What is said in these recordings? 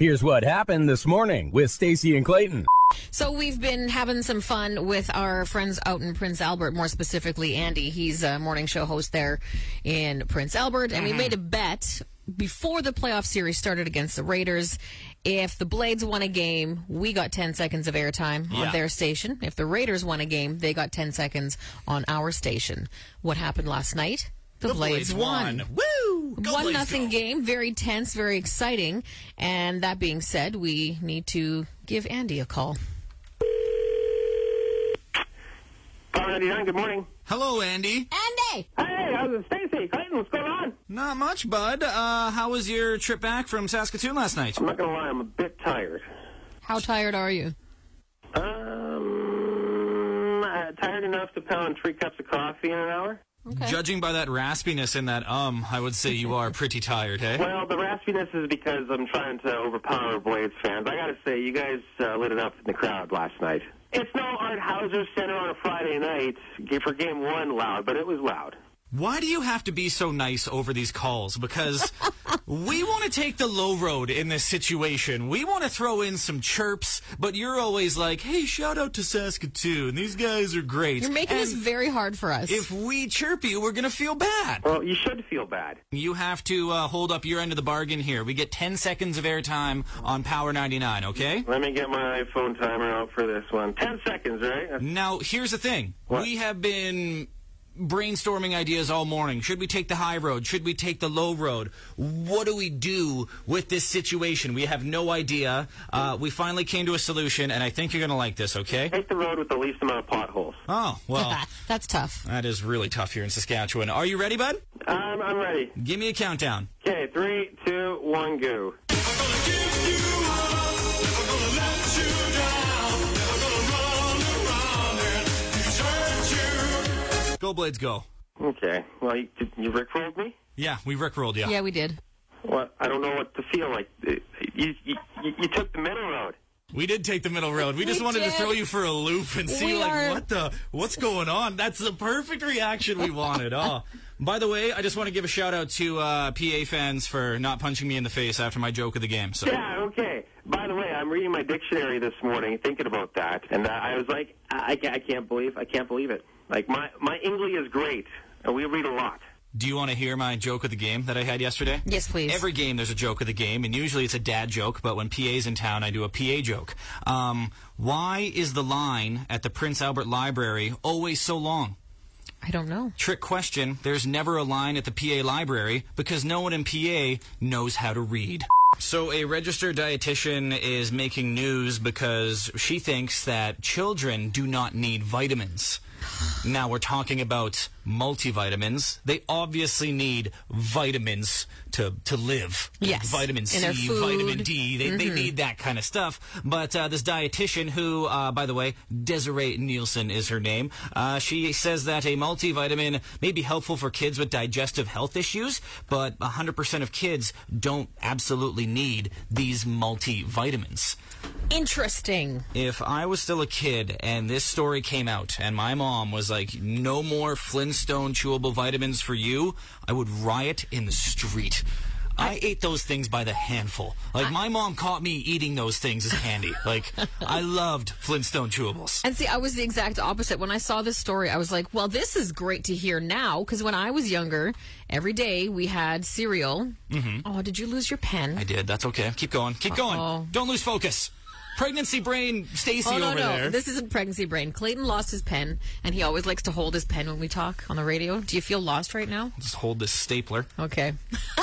Here's what happened this morning with Stacey and Clayton. So we've been having some fun with our friends out in Prince Albert, more specifically Andy. He's a morning show host there in Prince Albert, and we made a bet before the playoff series started against the Raiders. If the Blades won a game, we got 10 seconds of airtime on their station. If the Raiders won a game, they got 10 seconds on our station. What happened last night? The Blades won. Woo! 1-0 game, very tense, very exciting. And that being said, we need to give Andy a call. Power 99, good morning. Hello, Andy. Andy! Hey, how's it, Stacey? Clayton, what's going on? Not much, bud. How was your trip back from Saskatoon last night? I'm not going to lie, I'm a bit tired. How tired are you? Tired enough to pound 3 cups of coffee in an hour. Okay. Judging by that raspiness in that I would say you are pretty tired, hey? Well, the raspiness is because I'm trying to overpower Blades fans. I got to say, you guys lit it up in the crowd last night. It's no Art Hauser Center on a Friday night for Game 1 loud, but it was loud. Why do you have to be so nice over these calls? Because we want to take the low road in this situation. We want to throw in some chirps, but you're always like, hey, shout out to Saskatoon. These guys are great. You're making this very hard for us. If we chirp you, we're going to feel bad. Well, you should feel bad. You have to hold up your end of the bargain here. We get 10 seconds of airtime on Power 99, okay? Let me get my iPhone timer out for this one. 10 seconds, right? Now, here's the thing. What? We have been brainstorming ideas all morning. Should we take the high road? Should we take the low road? What do we do with this situation? We have no idea. We finally came to a solution, and I think you're going to like this, okay? Take the road with the least amount of potholes. Oh, well, That's tough. that is really tough here in Saskatchewan. Are you ready, bud? I'm ready. Give me a countdown. Okay, 3, 2, 1, go. Go, Blades, go. Okay. Well, you rickrolled me? Yeah, we rickrolled you. Yeah, we did. Well, I don't know what to feel like. You took the middle road. We did take the middle road. We just We wanted to did. throw you for a loop and see, We are- what's going on? That's the perfect reaction we wanted. Oh, by the way, I just want to give a shout out to PA fans for not punching me in the face after my joke of the game. So Yeah, okay. By the way, I'm reading my dictionary this morning, thinking about that, and I was like, I can't believe it. Like my English is great, and we read a lot. do you want to hear my joke of the game that I had yesterday? Yes, please. Every game there's a joke of the game, and usually it's a dad joke, but when PA's in town, I do a PA joke. Why is the line at the Prince Albert Library always so long? I don't know. Trick question. There's never a line at the PA library because no one in PA knows how to read. So a registered dietitian is making news because she thinks that children do not need vitamins. Now we're talking about multivitamins. They obviously need vitamins to live. Yes. Vitamin In their C, food. vitamin D. They need that kind of stuff. But this dietitian who, by the way, Desiree Nielsen is her name, she says that a multivitamin may be helpful for kids with digestive health issues, but 100% of kids don't absolutely need these multivitamins. Interesting. If I was still a kid and this story came out and my mom was like, no more Flintstone chewable vitamins for you, I would riot in the street. I ate those things by the handful. Like, my mom caught me eating those things as candy. Like, I loved Flintstone chewables. And see, I was the exact opposite. When I saw this story, I was like, well, this is great to hear now, because when I was younger, every day we had cereal. Oh, did you lose your pen? I did. That's okay. Keep going. Keep going. Uh-oh. Don't lose focus. Pregnancy brain Stacy Oh, no, over no. there. This isn't pregnancy brain. Clayton lost his pen, and he always likes to hold his pen when we talk on the radio. Do you feel lost right now? Just hold this stapler. Okay.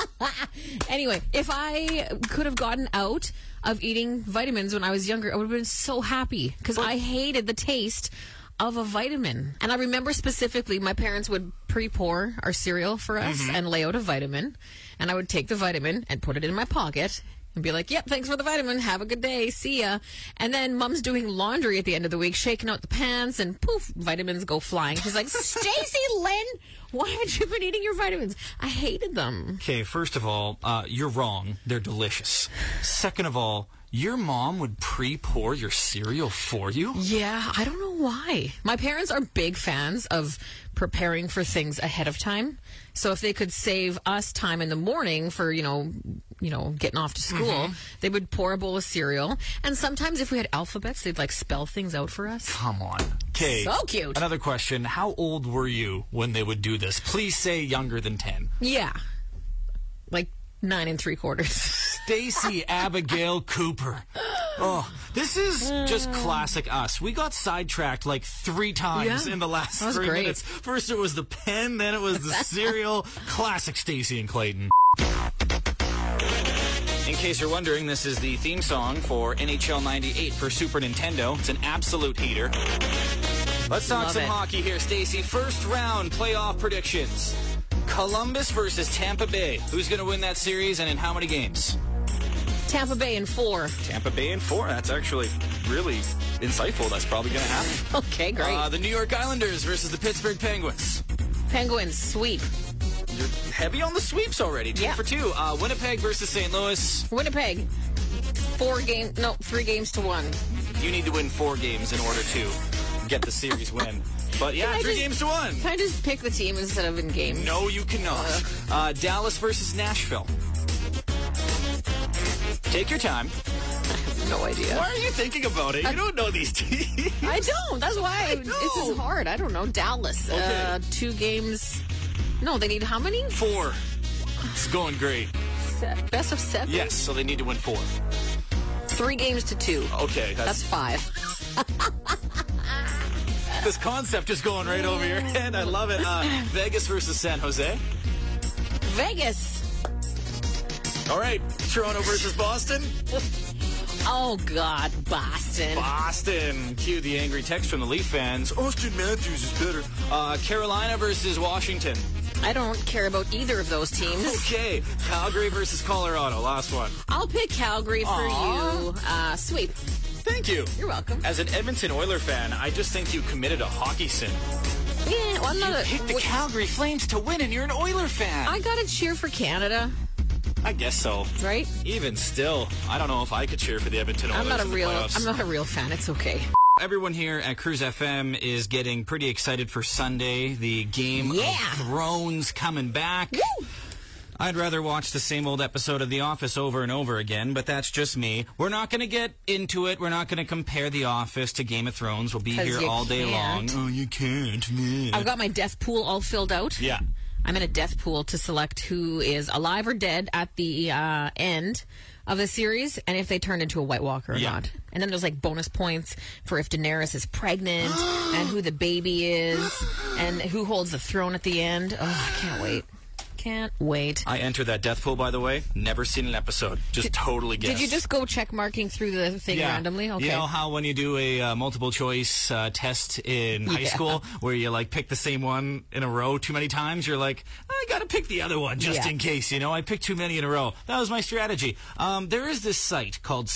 Anyway, if I could have gotten out of eating vitamins when I was younger, I would have been so happy, because I hated the taste of a vitamin. And I remember specifically my parents would pre-pour our cereal for us and lay out a vitamin, and I would take the vitamin and put it in my pocket and be like, yep, thanks for the vitamin. Have a good day. See ya. And then mom's doing laundry at the end of the week, shaking out the pants, and poof, vitamins go flying. She's like, Stacey Lynn, why haven't you been eating your vitamins? I hated them. Okay, first of all, you're wrong. They're delicious. Second of all, your mom would pre-pour your cereal for you? Yeah, I don't know why. My parents are big fans of preparing for things ahead of time. So if they could save us time in the morning for, getting off to school, they would pour a bowl of cereal. And sometimes if we had alphabets, they'd like spell things out for us. Come on. Okay. So cute. Another question. How old were you when they would do this? Please say younger than 10. Yeah. Like 9 3/4. Stacey Abigail Cooper. Oh, this is just classic us. We got sidetracked like 3 times in the last 3 great. minutes. First it was the pen, then it was the cereal. Classic Stacey and Clayton. In case you're wondering, this is the theme song for NHL 98 for Super Nintendo. It's an absolute heater. Let's talk some hockey here, Stacey. First round playoff predictions. Columbus versus Tampa Bay. Who's going to win that series and in how many games? Tampa Bay in 4. Tampa Bay in 4. That's actually really insightful. That's probably going to happen. Okay, great. The New York Islanders versus the Pittsburgh Penguins. Penguins sweep. You're heavy on the sweeps already. 2 for 2. Winnipeg versus St. Louis. Winnipeg. 3 games to 1. You need to win 4 games in order to get the series win. But yeah, 3 games to 1. Can I just pick the team instead of in games? No, you cannot. Dallas versus Nashville. Take your time. I have no idea. Why are you thinking about it? You don't know these teams. I don't. That's why this is hard. I don't know. Dallas. Okay. 2 games. No, they need how many? 4. It's going great. Best of 7? Yes, so they need to win 4. 3 games to 2. Okay. That's 5. This concept is going right over your head. I love it. Vegas versus San Jose. Vegas. All right. Toronto versus Boston. Oh, God. Boston. Boston. Cue the angry text from the Leaf fans. Austin Matthews is better. Carolina versus Washington. I don't care about either of those teams. Okay. Calgary versus Colorado. Last one. I'll pick Calgary for you. Sweep. Thank you. You're welcome. As an Edmonton Oiler fan, I just think you committed a hockey sin. Yeah, well, I'm not You picked the Calgary Flames to win, and you're an Oiler fan. I gotta cheer for Canada. I guess so. Right? Even still, I don't know if I could cheer for the Edmonton Oilers I'm not a in the real fan. It's okay. Everyone here at Cruise FM is getting pretty excited for Sunday. The Game of Thrones coming back. Woo! I'd rather watch the same old episode of The Office over and over again, but that's just me. We're not going to get into it. We're not going to compare The Office to Game of Thrones. We'll be here all day long. Oh, you can't, man. I've got my death pool all filled out. Yeah. I'm in a death pool to select who is alive or dead at the end of the series, and if they turn into a White Walker or not. And then there's like bonus points for if Daenerys is pregnant and who the baby is and who holds the throne at the end. Oh, I can't wait. Can't wait. I entered that death pool, by the way. Never seen an episode. Just totally guessed. Did you just go check marking through the thing randomly? Okay. You know how when you do a multiple choice test in high school where you like pick the same one in a row too many times? You're like, I got to pick the other one just in case. You know, I picked too many in a row. That was my strategy. There is this site called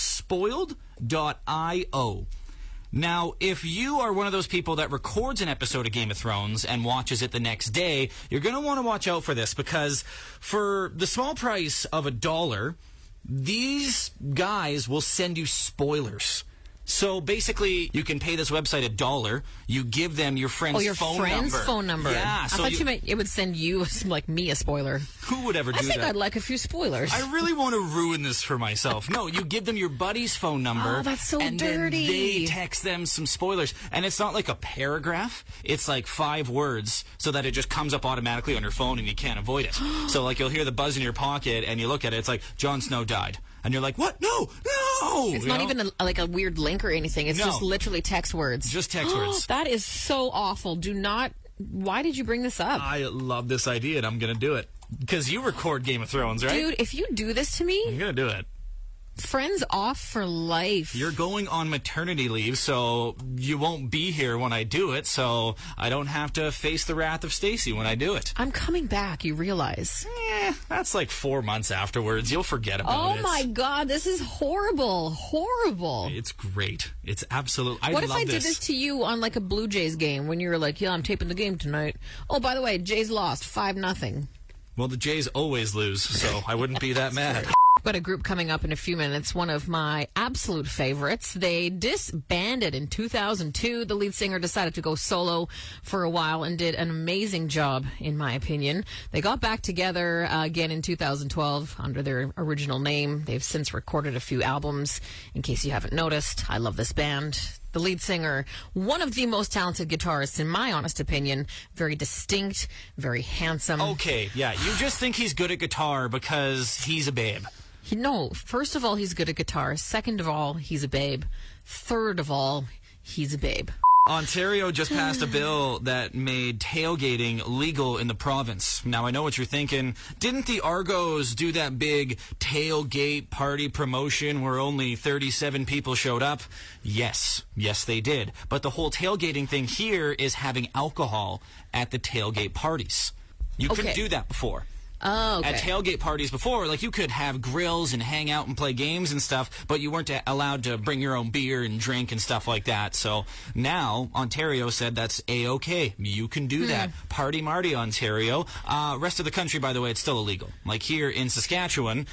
Spoiled.io. Now, if you are one of those people that records an episode of Game of Thrones and watches it the next day, you're going to want to watch out for this because for the small price of $1, these guys will send you spoilers. So basically, you can pay this website $1. You give them your friend's phone number. Yeah. I thought you meant it would send you, like me, a spoiler. Who would ever do that? I think I'd like a few spoilers. I really want to ruin this for myself. No, you give them your buddy's phone number. Oh, that's so and dirty. Then they text them some spoilers. And it's not like a paragraph. It's like 5 words so that it just comes up automatically on your phone and you can't avoid it. So like you'll hear the buzz in your pocket and you look at it. It's like, Jon Snow died. And you're like, what? No! It's not even like a weird link or anything. It's just literally text words. Just text words. That is so awful. Do not... Why did you bring this up? I love this idea, and I'm going to do it. Because you record Game of Thrones, right? Dude, if you do this to me... I'm going to do it. Friends off for life. You're going on maternity leave, so you won't be here when I do it, so I don't have to face the wrath of Stacey when I do it. I'm coming back, you realize. That's like 4 months afterwards. You'll forget about it. Oh my God, this is horrible. Horrible. It's great. It's absolute. What if I did this to you on like a Blue Jays game when you were like, yeah, I'm taping the game tonight. Oh, by the way, Jays lost 5-0. Well, the Jays always lose, so I wouldn't be that mad. Got a group coming up in a few minutes, one of my absolute favorites. They disbanded in 2002. The lead singer decided to go solo for a while and did an amazing job, in my opinion. They got back together again in 2012 under their original name. They've since recorded a few albums. In case you haven't noticed, I love this band. The lead singer, one of the most talented guitarists, in my honest opinion. Very distinct, very handsome. Okay, yeah, you just think he's good at guitar because he's a babe. No, first of all, he's good at guitar. Second of all, he's a babe. Third of all, he's a babe. Ontario just passed a bill that made tailgating legal in the province. Now, I know what you're thinking. Didn't the Argos do that big tailgate party promotion where only 37 people showed up? Yes, they did. But the whole tailgating thing here is having alcohol at the tailgate parties. You couldn't do that before. Oh, okay. At tailgate parties before, like, you could have grills and hang out and play games and stuff, but you weren't allowed to bring your own beer and drink and stuff like that. So now Ontario said that's A-OK. You can do that. Party Marty, Ontario. Rest of the country, by the way, it's still illegal. Like here in Saskatchewan,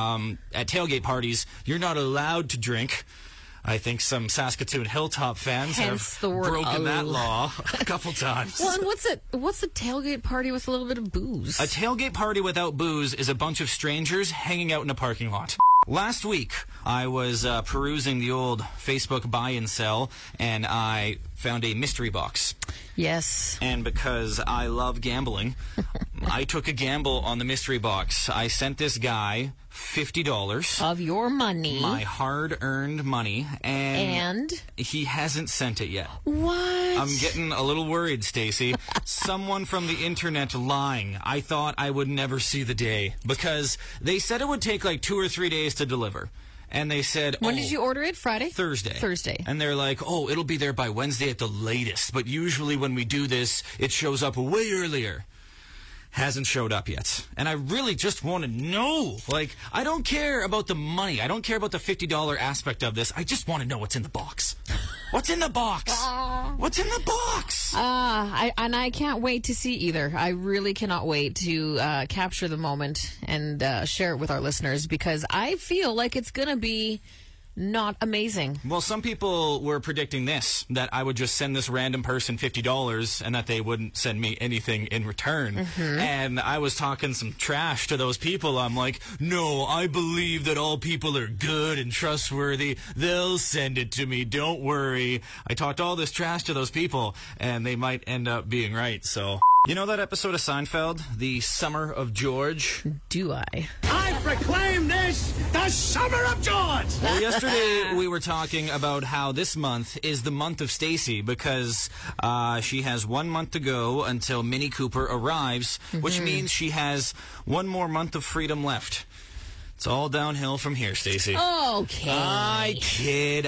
at tailgate parties, you're not allowed to drink. I think some Saskatoon Hilltop fans have broken that law a couple times. Well, and what's a tailgate party with a little bit of booze? A tailgate party without booze is a bunch of strangers hanging out in a parking lot. Last week, I was perusing the old Facebook buy and sell, and I found a mystery box. Yes. And because I love gambling, I took a gamble on the mystery box. I sent this guy $50. Of your money. My hard-earned money. And he hasn't sent it yet. What? I'm getting a little worried, Stacey. Someone from the internet lying. I thought I would never see the day. Because they said it would take like 2 or 3 days to deliver. And they said, when did you order it? Friday? Thursday. And they're like, oh, it'll be there by Wednesday at the latest. But usually when we do this, it shows up way earlier. Hasn't showed up yet. And I really just want to know. Like, I don't care about the money. I don't care about the $50 aspect of this. I just want to know what's in the box. What's in the box? What's in the box? I can't wait to see either. I really cannot wait to capture the moment and share it with our listeners, because I feel like it's going to be not amazing. Well, some people were predicting this, that I would just send this random person $50 and that they wouldn't send me anything in return. And I was talking some trash to those people. I'm like, no, I believe that all people are good and trustworthy. They'll send it to me. Don't worry. I talked all this trash to those people, and they might end up being right. So, you know that episode of Seinfeld, The Summer of George? Do I? I proclaim this the Summer of George! Well, yesterday we were talking about how this month is the month of Stacey, because she has 1 month to go until Minnie Cooper arrives, which means she has 1 more month of freedom left. It's all downhill from here, Stacey. Okay. I kid.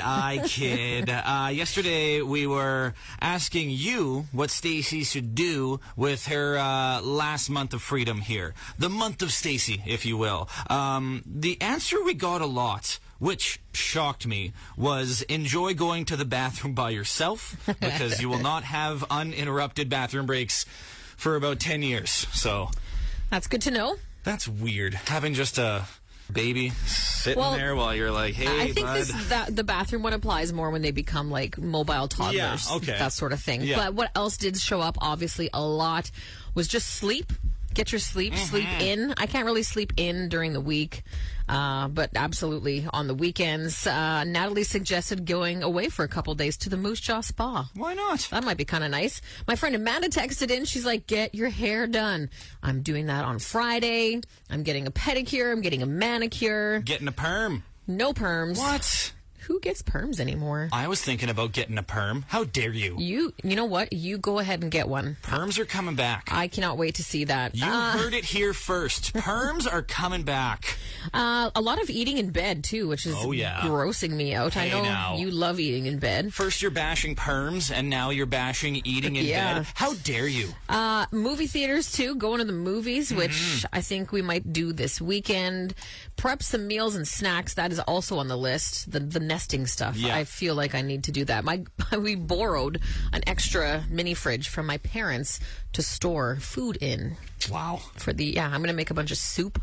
Yesterday we were asking you what Stacey should do with her last month of freedom here. The month of Stacey, if you will. The answer we got a lot, which shocked me, was enjoy going to the bathroom by yourself, because you will not have uninterrupted bathroom breaks for about 10 years. So that's good to know. That's weird. Having just a baby sitting there while you're like, hey, I think bud. the bathroom one applies more when they become like mobile toddlers, that sort of thing. But what else did show up, obviously, a lot was just sleep. Get your sleep, sleep in. I can't really sleep in during the week, but absolutely on the weekends. Natalie suggested going away for a couple days to the Moose Jaw Spa. Why not? That might be kind of nice. My friend Amanda texted in. She's like, get your hair done. I'm doing that on Friday. I'm getting a pedicure. I'm getting a manicure. Getting a perm. No perms. What? Who gets perms anymore? I was thinking about getting a perm. How dare you? You know what? You go ahead and get one. Perms are coming back. I cannot wait to see that. You heard it here first. Perms are coming back. A lot of eating in bed, too, which is grossing me out. Hey, I know now. you love eating in bed. First you're bashing perms, and now you're bashing eating in bed. How dare you? Movie theaters, too. Going to the movies, which I think we might do this weekend. Prep some meals and snacks. That is also on the list. The nesting stuff. Yeah. I feel like I need to do that. We borrowed an extra mini fridge from my parents to store food in. Wow. I'm going to make a bunch of soup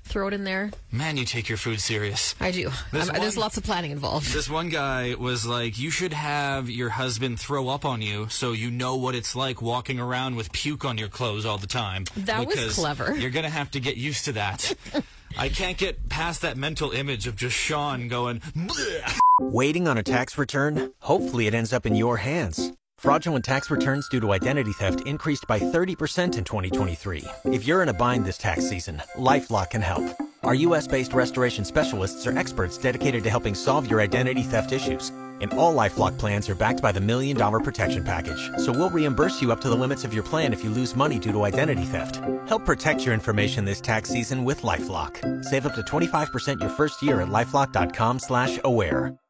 throw it in there. Man, you take your food serious. I do. There's lots of planning involved. This one guy was like, you should have your husband throw up on you so you know what it's like walking around with puke on your clothes all the time. That was clever. You're going to have to get used to that. I can't get past that mental image of just Sean going, bleh. Waiting on a tax return? Hopefully it ends up in your hands. Fraudulent tax returns due to identity theft increased by 30% in 2023. If you're in a bind this tax season, LifeLock can help. Our U.S.-based restoration specialists are experts dedicated to helping solve your identity theft issues. And all LifeLock plans are backed by the $1 Million Protection Package. So we'll reimburse you up to the limits of your plan if you lose money due to identity theft. Help protect your information this tax season with LifeLock. Save up to 25% your first year at LifeLock.com/aware.